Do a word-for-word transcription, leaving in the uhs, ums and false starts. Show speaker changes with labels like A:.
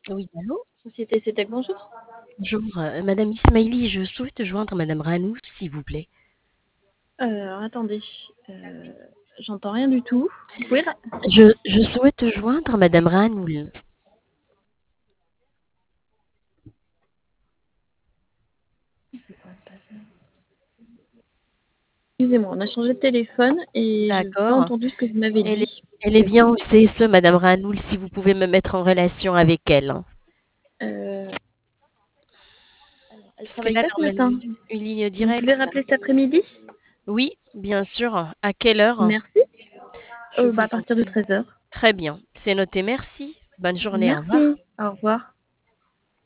A: Oui, allô?
B: Société CETEC, bonjour.
A: Bonjour, heu, madame Ismaili, je souhaite joindre madame Ranouf, s'il vous plaît.
B: Heu, alors attendez, heu, j'entends rien du tout. Vous pouvez ra
A: Je je souhaite joindre madame Ranoul.
B: Excusez-moi, on a changé de téléphone et j'ai pas
A: D'accord.
B: entendu ce que vous m'avez
A: Elle est
B: dit.
A: elle est bien au C S E, madame Ranoul, si vous pouvez me mettre en relation avec elle.
B: Heu, alors elle
A: Parce
B: travaille
A: qu'elle a
B: pas ce
A: normalement
B: matin.
A: une une ligne
B: Vous pouvez
A: directe.
B: rappeler cet après-midi?
A: Oui, bien sûr. À quelle heure?
B: Merci.
A: Je
B: Heu, bah,
A: vous
B: à
A: en
B: partir de
A: prie.
B: treize heures.
A: Très bien, c'est noté, merci. Bonne journée, au revoir.
B: Merci, au revoir.